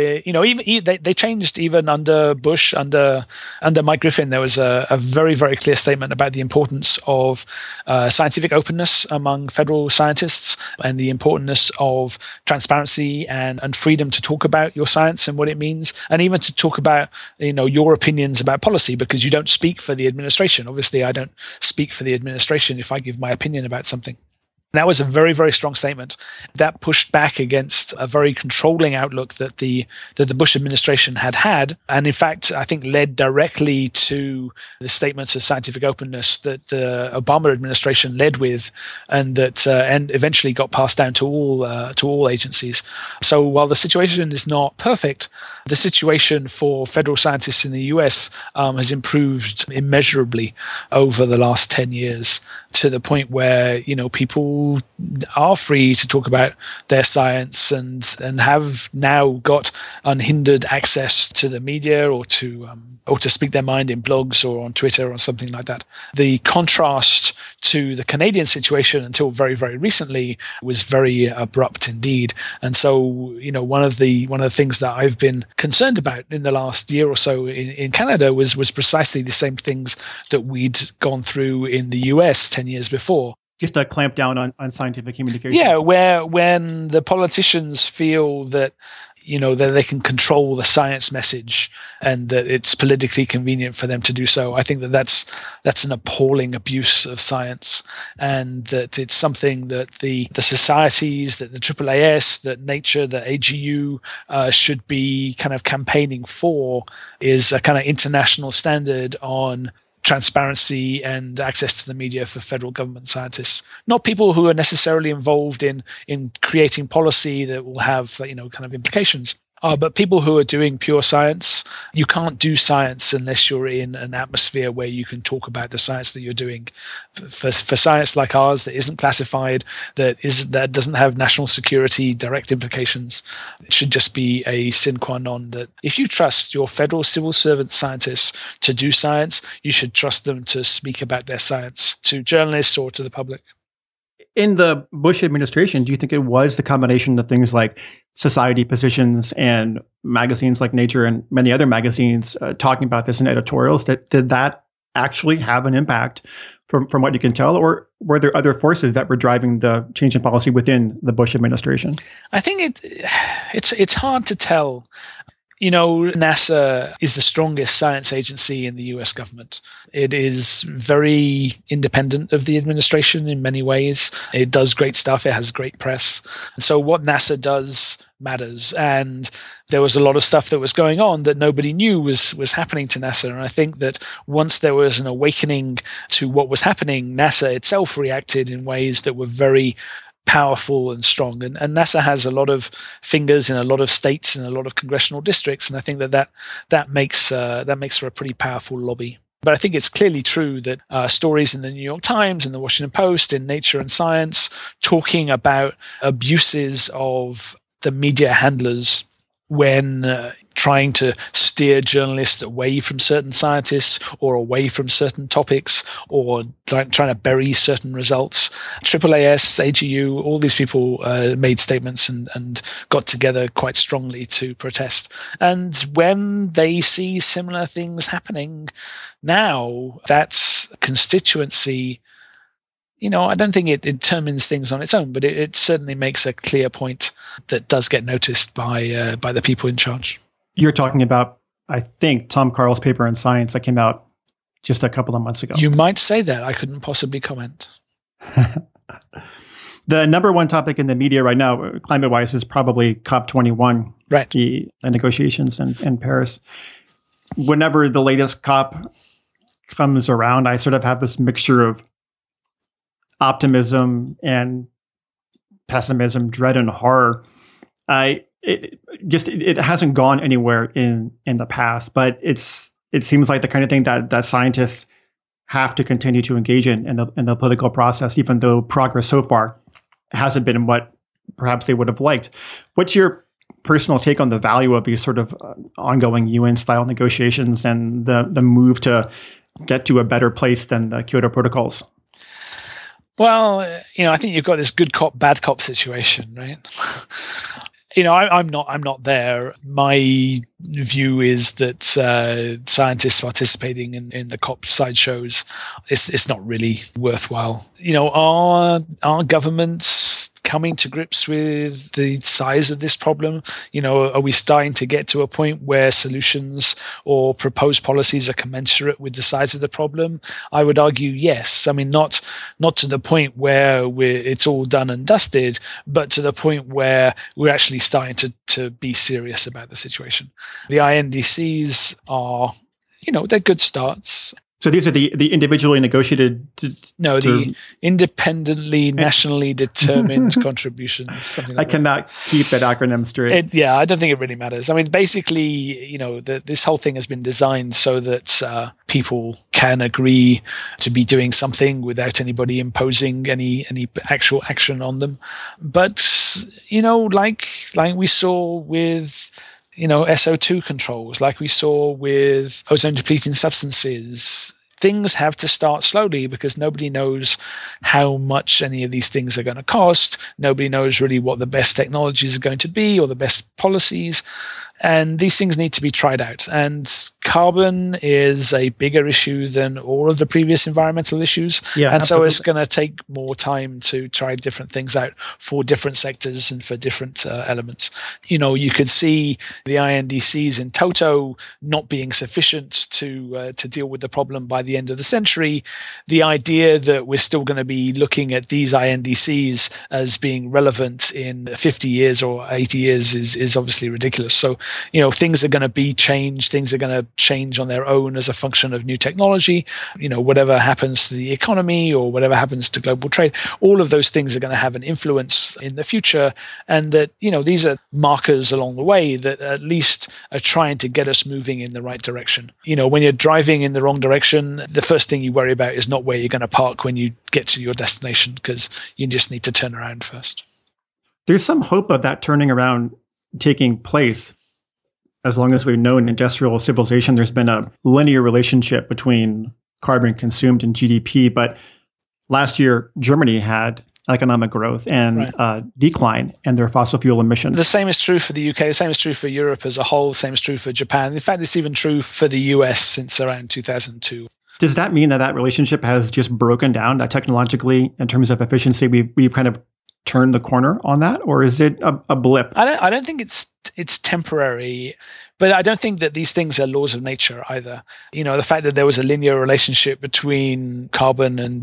S2: Even they changed even under Bush, under Mike Griffin. There was a very, very clear statement about the importance of scientific openness among federal scientists and the importance of transparency and freedom to talk about your science and what it means, and even to talk about your opinions about policy, because you don't speak for the administration. Obviously, I don't speak for the administration if I give my opinion about something. That was a very, very strong statement that pushed back against a very controlling outlook that the Bush administration had, and in fact, I think led directly to the statements of scientific openness that the Obama administration led with, and that and eventually got passed down to all agencies. So while the situation is not perfect, the situation for federal scientists in the US has improved immeasurably over the last 10 years, to the point where people are free to talk about their science and have now got unhindered access to the media or to speak their mind in blogs or on Twitter or something like that. The contrast to the Canadian situation until very, very recently was very abrupt indeed. And so, one of the things that I've been concerned about in the last year or so in Canada was precisely the same things that we'd gone through in the US 10 years before.
S1: Just a clamp down on scientific communication.
S2: Yeah, when the politicians feel that that they can control the science message and that it's politically convenient for them to do so. I think that's an appalling abuse of science, and that it's something that the societies, that the AAAS, that Nature, that AGU should be kind of campaigning for, is a kind of international standard on transparency and access to the media for federal government scientists, not people who are necessarily involved in creating policy that will have kind of implications. But people who are doing pure science. You can't do science unless you're in an atmosphere where you can talk about the science that you're doing. For science like ours that isn't classified, that doesn't have national security direct implications, it should just be a sine qua non that if you trust your federal civil servant scientists to do science, you should trust them to speak about their science to journalists or to the public.
S1: In the Bush administration, do you think it was the combination of things like society positions and magazines like Nature and many other magazines talking about this in editorials, did that actually have an impact from what you can tell? Or were there other forces that were driving the change in policy within the Bush administration?
S2: I think it's hard to tell. NASA is the strongest science agency in the US government. It is very independent of the administration in many ways. It does great stuff. It has great press. And so what NASA does matters. And there was a lot of stuff that was going on that nobody knew was happening to NASA. And I think that once there was an awakening to what was happening, NASA itself reacted in ways that were very powerful and strong, and NASA has a lot of fingers in a lot of states and a lot of congressional districts, and I think that makes for a pretty powerful lobby. But I think it's clearly true that stories in the New York Times and the Washington Post, in Nature and Science, talking about abuses of the media handlers when trying to steer journalists away from certain scientists or away from certain topics, or trying to bury certain results. AAAS, AGU, all these people made statements and got together quite strongly to protest. And when they see similar things happening now, that's constituency. I don't think it determines things on its own, but it certainly makes a clear point that does get noticed by the people in charge.
S1: You're talking about, I think, Tom Carl's paper in Science that came out just a couple of months ago.
S2: You might say that. I couldn't possibly comment.
S1: The number one topic in the media right now, climate-wise, is probably COP21,
S2: right?
S1: The negotiations in Paris. Whenever the latest COP comes around, I sort of have this mixture of optimism and pessimism, dread and horror. It hasn't gone anywhere in the past, but it seems like the kind of thing that scientists have to continue to engage in the political process, even though progress so far hasn't been what perhaps they would have liked. What's your personal take on the value of these sort of ongoing UN-style negotiations and the move to get to a better place than the Kyoto Protocols?
S2: Well, I think you've got this good cop, bad cop situation, right? I'm not there. My view is that scientists participating in the COP sideshows, it's not really worthwhile. Are governments coming to grips with the size of this problem? Are we starting to get to a point where solutions or proposed policies are commensurate with the size of the problem? I would argue yes. I mean, not to the point where it's all done and dusted, but to the point where we're actually starting to be serious about the situation. The INDCs are, they're good starts.
S1: So these are the individually negotiated?
S2: The independently, nationally determined contributions. Something like
S1: I cannot keep that acronym straight.
S2: I don't think it really matters. I mean, basically, this whole thing has been designed so that people can agree to be doing something without anybody imposing any actual action on them. But like we saw with SO2 controls, like we saw with ozone depleting substances, things have to start slowly because nobody knows how much any of these things are going to cost. Nobody knows really what the best technologies are going to be or the best policies. And these things need to be tried out. And carbon is a bigger issue than all of the previous environmental issues.
S1: Yeah,
S2: and
S1: absolutely.
S2: so it's going to take more time to try different things out for different sectors and for different elements. You could see the INDCs in toto not being sufficient to deal with the problem by the end of the century. The idea that we're still going to be looking at these INDCs as being relevant in 50 years or 80 years is obviously ridiculous. So things are going to be changed. Things are going to change on their own as a function of new technology. Whatever happens to the economy or whatever happens to global trade, all of those things are going to have an influence in the future. And that, these are markers along the way that at least are trying to get us moving in the right direction. When you're driving in the wrong direction, the first thing you worry about is not where you're going to park when you get to your destination, because you just need to turn around first.
S1: There's some hope of that turning around taking place. As long as we've known industrial civilization, there's been a linear relationship between carbon consumed and GDP. But last year, Germany had economic growth and decline in their fossil fuel emissions.
S2: The same is true for the UK. The same is true for Europe as a whole. The same is true for Japan. In fact, it's even true for the US since around 2002.
S1: Does that mean that relationship has just broken down, that technologically, in terms of efficiency, we've kind of turned the corner on that? Or is it a blip?
S2: I don't think it's temporary, but I don't think that these things are laws of nature either. The fact that there was a linear relationship between carbon and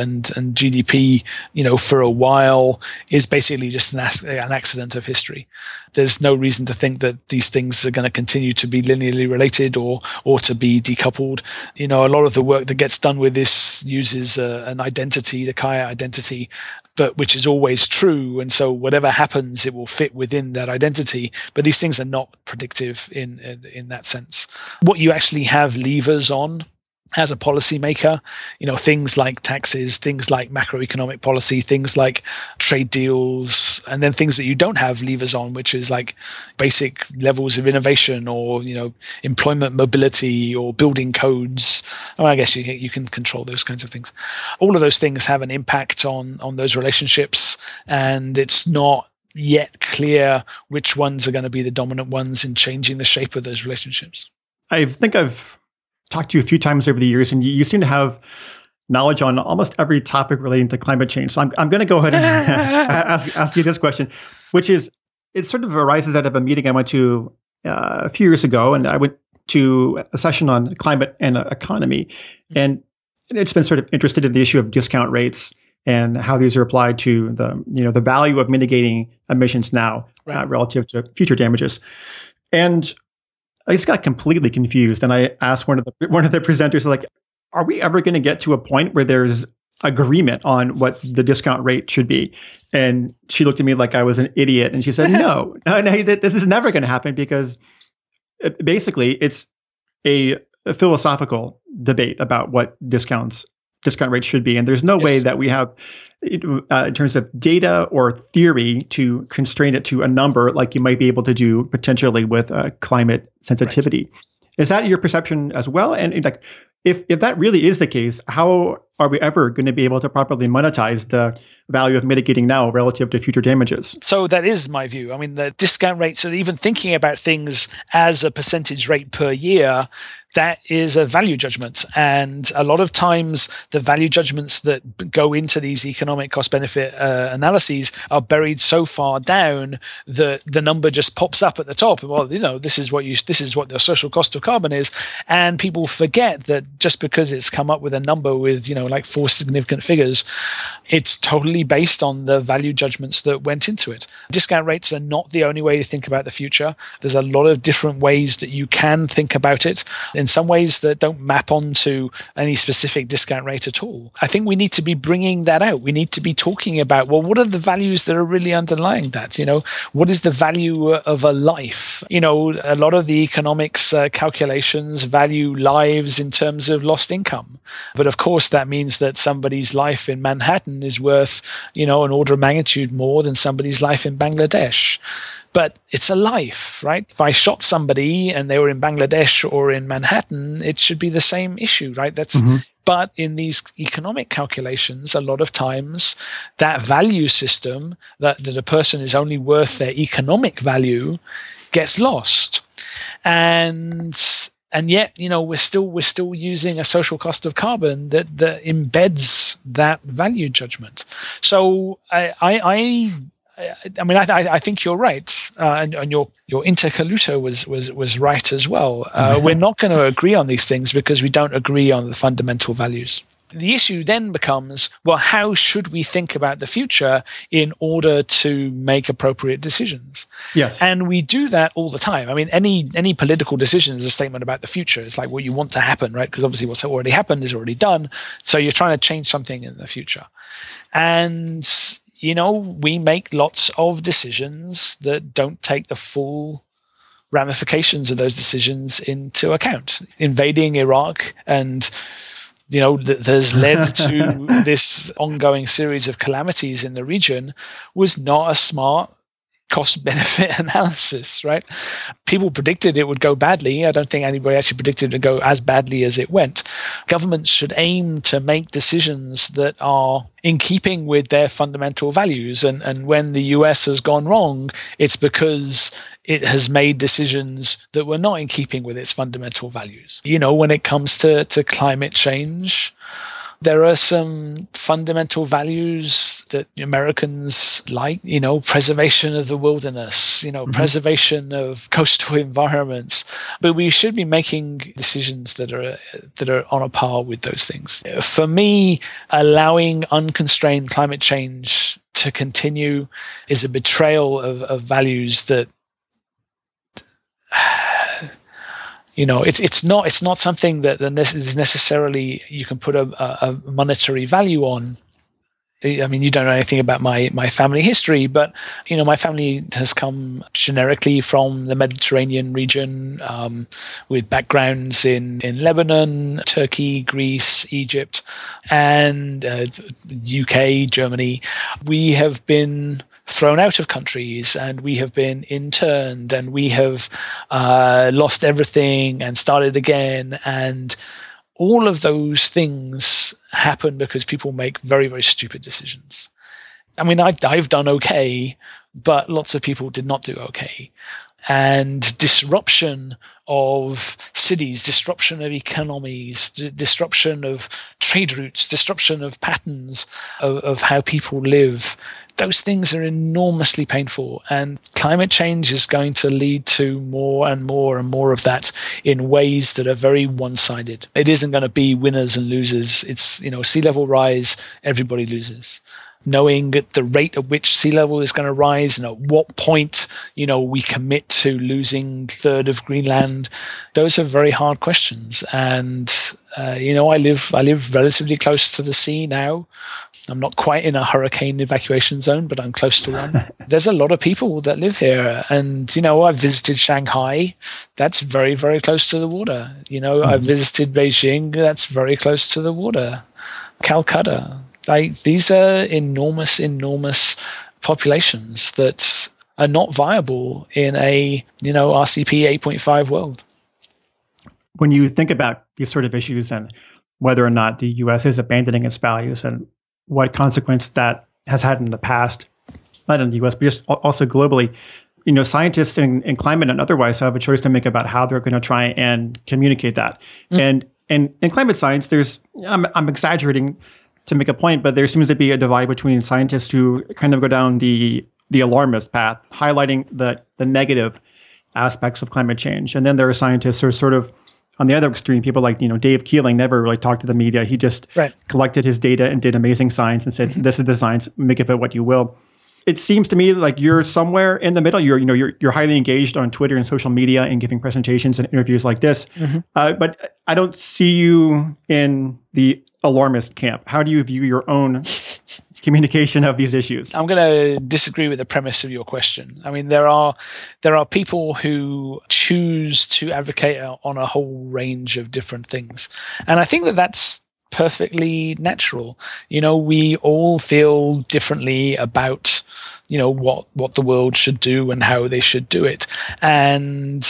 S2: GDP, for a while is basically just an accident of history. There's no reason to think that these things are going to continue to be linearly related or to be decoupled. A lot of the work that gets done with this uses an identity, the Kaya identity, but which is always true. And so whatever happens, it will fit within that identity. But these things are not predictive in that sense. What you actually have levers on as a policymaker, things like taxes, things like macroeconomic policy, things like trade deals, and then things that you don't have levers on, which is like basic levels of innovation or, employment mobility or building codes. I guess you can control those kinds of things. All of those things have an impact on those relationships, and it's not yet clear which ones are going to be the dominant ones in changing the shape of those relationships.
S1: I think I've talked to you a few times over the years, and you seem to have knowledge on almost every topic relating to climate change. So I'm going to go ahead and ask you this question, which is, it sort of arises out of a meeting I went to a few years ago, and I went to a session on climate and economy, and it's been sort of interested in the issue of discount rates and how these are applied to the value of mitigating emissions now relative to future damages. And I just got completely confused, and I asked one of the presenters, like, are we ever going to get to a point where there's agreement on what the discount rate should be? And she looked at me like I was an idiot, and she said, no, this is never going to happen, because basically it's a philosophical debate about what discounts discount rate should be. And there's no way that we have, in terms of data or theory, to constrain it to a number like you might be able to do potentially with climate sensitivity. Right. Is that your perception as well? And like, if that really is the case, how are we ever going to be able to properly monetize the value of mitigating now relative to future damages?
S2: So that is my view. I mean, the discount rates, and even thinking about things as a percentage rate per year, that is a value judgment. And a lot of times the value judgments that go into these economic cost benefit analyses are buried so far down that the number just pops up at the top. Well, this is what the social cost of carbon is. And people forget that just because it's come up with a number with, like 4 significant figures, it's totally based on the value judgments that went into it. Discount rates are not the only way to think about the future. There's a lot of different ways that you can think about it, in some ways that don't map onto any specific discount rate at all. I think we need to be bringing that out. We need to be talking about, well, what are the values that are really underlying that? What is the value of a life? A lot of the economics calculations value lives in terms of lost income. But of course, that means that somebody's life in Manhattan is worth, an order of magnitude more than somebody's life in Bangladesh. But it's a life, right? If I shot somebody and they were in Bangladesh or in Manhattan, it should be the same issue, right? But in these economic calculations, a lot of times that value system that a person is only worth their economic value gets lost. And yet, we're still using a social cost of carbon that embeds that value judgment. So I think you're right, and your interlocutor was right as well. We're not going to agree on these things because we don't agree on the fundamental values. The issue then becomes, well, how should we think about the future in order to make appropriate decisions?
S1: Yes.
S2: And we do that all the time. I mean, any political decision is a statement about the future. It's like what you want to happen, right? Because obviously what's already happened is already done. So you're trying to change something in the future. And we make lots of decisions that don't take the full ramifications of those decisions into account. Invading Iraq and has led to this ongoing series of calamities in the region was not a smart cost-benefit analysis, right? People predicted it would go badly. I don't think anybody actually predicted it would go as badly as it went. Governments should aim to make decisions that are in keeping with their fundamental values. And when the US has gone wrong, it's because it has made decisions that were not in keeping with its fundamental values. When it comes to climate change, there are some fundamental values that Americans like, preservation of the wilderness, preservation of coastal environments. But we should be making decisions that are on a par with those things. For me, allowing unconstrained climate change to continue is a betrayal of values that it's not something that is necessarily you can put a monetary value on. I mean, you don't know anything about my family history, but my family has come generically from the Mediterranean region, with backgrounds in Lebanon, Turkey, Greece, Egypt, and UK, Germany. We have been thrown out of countries, and we have been interned, and we have lost everything and started again. And all of those things happen because people make very, very stupid decisions. I mean, I've done okay, but lots of people did not do okay. And disruption of cities, disruption of economies, disruption of trade routes, disruption of patterns of how people live, those things are enormously painful. And climate change is going to lead to more and more and more of that in ways that are very one-sided. It isn't going to be winners and losers. It's, sea level rise, everybody loses. Knowing at the rate at which sea level is going to rise and at what point, we commit to losing a third of Greenland, those are very hard questions. And, I live relatively close to the sea now. I'm not quite in a hurricane evacuation zone, but I'm close to one. There's a lot of people that live here. And, I've visited Shanghai. That's very, very close to the water. I've visited Beijing. That's very close to the water. Calcutta. Like, these are enormous populations that are not viable in a, RCP 8.5 world.
S1: When you think about these sort of issues and whether or not the U.S. is abandoning its values and what consequence that has had in the past, not in the U.S., but just also globally, scientists in climate and otherwise have a choice to make about how they're going to try and communicate that. And in climate science, I'm exaggerating to make a point, but there seems to be a divide between scientists who kind of go down the alarmist path, highlighting the negative aspects of climate change. And then there are scientists who are sort of on the other extreme, people like, Dave Keeling never really talked to the media. He just collected his data and did amazing science and said, this is the science, make of it what you will. It seems to me like you're somewhere in the middle. You're highly engaged on Twitter and social media and giving presentations and interviews like this. But I don't see you in the alarmist camp. How do you view your own communication of these issues?
S2: I'm going to disagree with the premise of your question. I mean, there are people who choose to advocate on a whole range of different things, and I think that that's perfectly natural. We all feel differently about what the world should do and how they should do it, and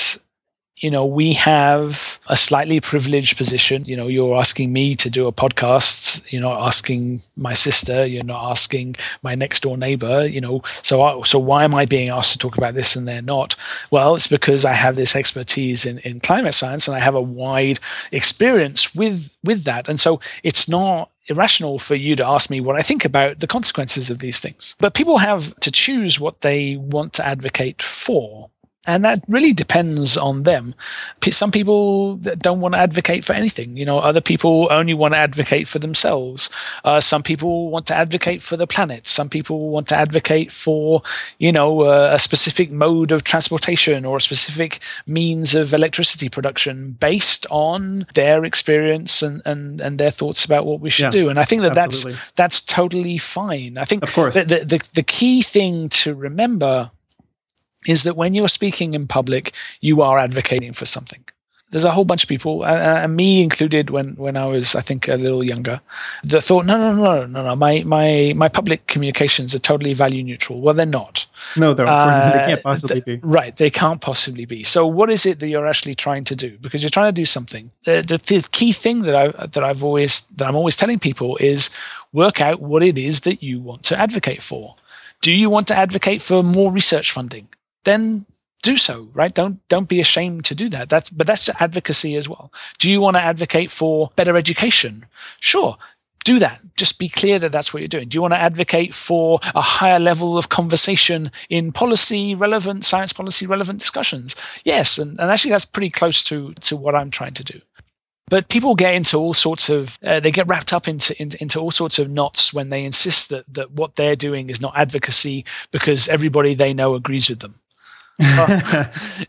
S2: we have a slightly privileged position. You're asking me to do a podcast. You're not asking my sister. You're not asking my next door neighbor. So why am I being asked to talk about this and they're not? Well, it's because I have this expertise in climate science and I have a wide experience with that. And so it's not irrational for you to ask me what I think about the consequences of these things. But people have to choose what they want to advocate for. And that really depends on them. Some people don't want to advocate for anything. Other people only want to advocate for themselves. Some people want to advocate for the planet. Some people want to advocate for, a specific mode of transportation or a specific means of electricity production based on their experience and their thoughts about what we should do. And I think that's totally fine. I think, of course, the key thing to remember is that when you're speaking in public, you are advocating for something. There's a whole bunch of people, and me included, when I was, I think, a little younger, that thought, no, my public communications are totally value neutral. Well, they're not.
S1: No, they can't possibly be.
S2: Right, they can't possibly be. So what is it that you're actually trying to do? Because you're trying to do something. The key thing that I'm always telling people is work out what it is that you want to advocate for. Do you want to advocate for more research funding? Then do so, right? Don't be ashamed to do that. That's advocacy as well. Do you want to advocate for better education? Sure, do that. Just be clear that that's what you're doing. Do you want to advocate for a higher level of conversation in science policy relevant discussions? Yes, and actually that's pretty close to what I'm trying to do. But people get into all sorts of, they get wrapped up into all sorts of knots when they insist that what they're doing is not advocacy because everybody they know agrees with them. There's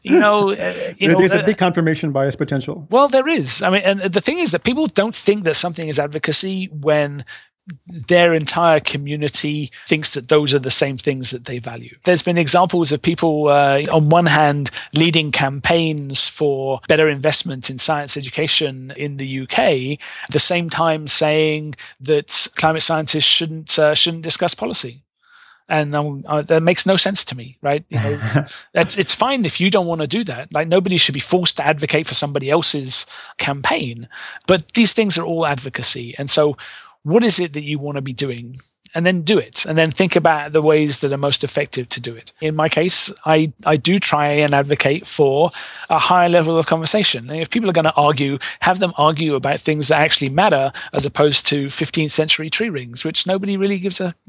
S1: a big confirmation bias potential.
S2: Well, there is. I mean, and the thing is that people don't think that something is advocacy when their entire community thinks that those are the same things that they value. There's been examples of people, on one hand, leading campaigns for better investment in science education in the UK, at the same time saying that climate scientists shouldn't discuss policy. And that makes no sense to me, right? It's fine if you don't want to do that. Like, nobody should be forced to advocate for somebody else's campaign. But these things are all advocacy. And so what is it that you want to be doing? And then do it. And then think about the ways that are most effective to do it. In my case, I do try and advocate for a higher level of conversation. And if people are going to argue, have them argue about things that actually matter as opposed to 15th century tree rings, which nobody really gives a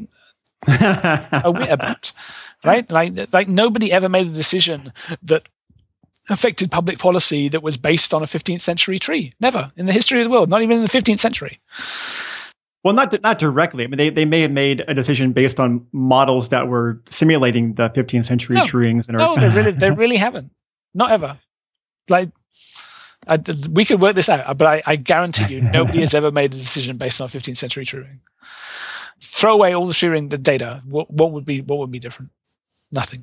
S2: whit about, right? Like nobody ever made a decision that affected public policy that was based on a 15th century tree. Never in the history of the world, not even in the 15th century.
S1: Well, not directly. I mean, they may have made a decision based on models that were simulating the 15th century tree rings.
S2: No, they really haven't. Not ever. Like, we could work this out, but I guarantee you, nobody has ever made a decision based on a 15th century tree ring. Throw away all the tree ring data. What would be different? Nothing.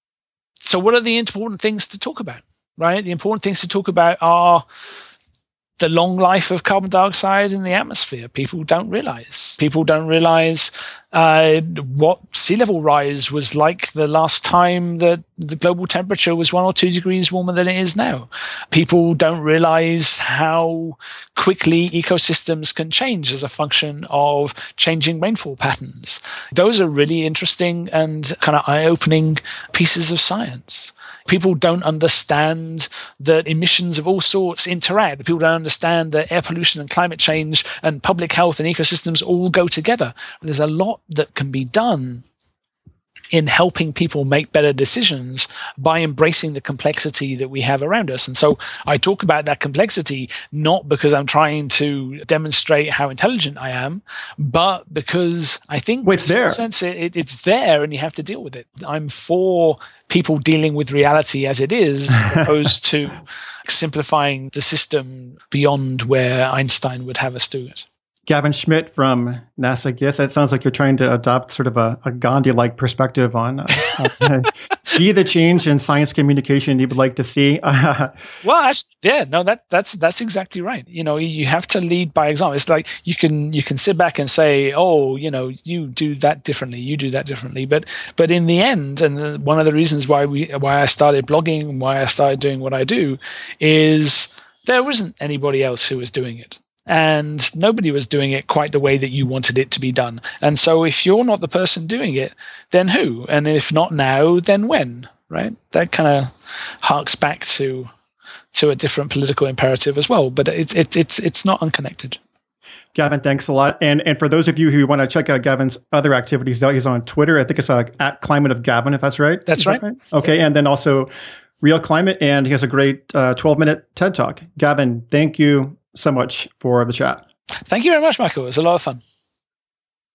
S2: So, what are the important things to talk about? Right? The important things to talk about are the long life of carbon dioxide in the atmosphere. People don't realize. People don't realize what sea level rise was like the last time that the global temperature was 1 or 2 degrees warmer than it is now. People don't realize how quickly ecosystems can change as a function of changing rainfall patterns. Those are really interesting and kind of eye-opening pieces of science. People don't understand that emissions of all sorts interact. People don't understand that air pollution and climate change and public health and ecosystems all go together. There's a lot that can be done in helping people make better decisions by embracing the complexity that we have around us. And so I talk about that complexity not because I'm trying to demonstrate how intelligent I am, but because I think
S1: it's there.
S2: In some sense it's there and you have to deal with it. I'm for people dealing with reality as it is, as opposed to simplifying the system beyond where Einstein would have us do it.
S1: Gavin Schmidt from NASA. Yes, it sounds like you're trying to adopt sort of a Gandhi-like perspective on be the change in science communication you would like to see.
S2: Well, that's exactly right. You have to lead by example. It's like you can sit back and say, oh, you do that differently, you do that differently. But in the end, and one of the reasons why I started blogging and why I started doing what I do is there wasn't anybody else who was doing it. And nobody was doing it quite the way that you wanted it to be done. And so if you're not the person doing it, then who? And if not now, then when, right? That kind of harks back to a different political imperative as well. But it's not unconnected.
S1: Gavin, thanks a lot. And for those of you who want to check out Gavin's other activities, he's on Twitter. I think it's at Climate of Gavin, if that's right.
S2: That's right.
S1: Okay. Yeah. And then also Real Climate. And he has a great 12-minute TED Talk. Gavin, thank you so much for the chat.
S2: Thank you very much, Michael. It was a lot of fun.